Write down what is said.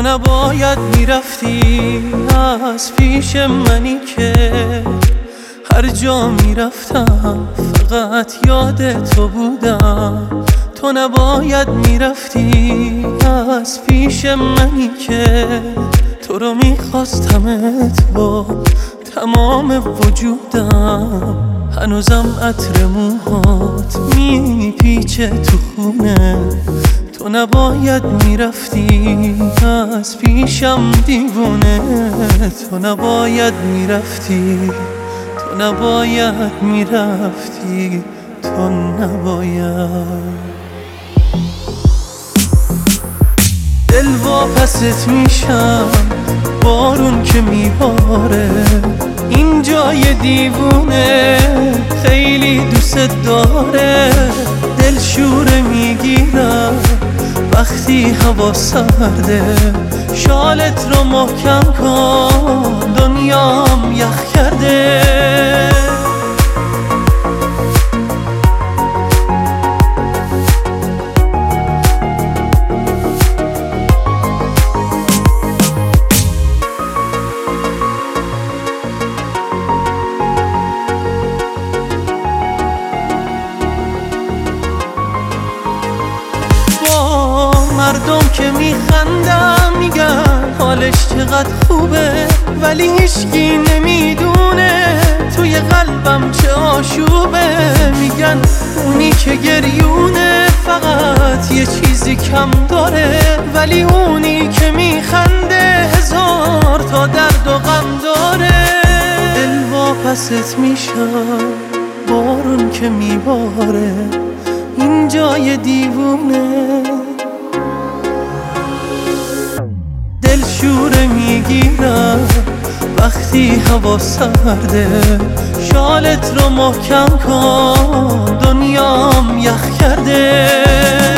نباید میرفتی از پیش منی که هر جا میرفتم فقط یاد تو بودم. تو نباید میرفتی از پیش منی که تو رو میخواستمت با تمام وجودم. هنوزم عطر موهات میپیچه تو خونه. تو نباید میرفتی از پیشم دیوونه. تو نباید میرفتی، تو نباید میرفتی، تو نباید. دل واپست میشم بارون که میباره، این جای دیوونه خیلی دوست داره. دل شوره میگیرم وقتی هوا سرده، شالت رو محکم کن دنیام یخ کرده. مردم که میخندم میگن حالش چقدر خوبه، ولی هیچکی نمیدونه توی قلبم چه آشوبه. میگن اونی که گریونه فقط یه چیزی کم داره، ولی اونی که میخنده هزار تا درد و غم داره. دل واپست میشم بارون که میباره، این جای دیوونه. دل شوره میگیرم وقتی هوا سرده، شالت رو محکم کن دنیام یخ کرده.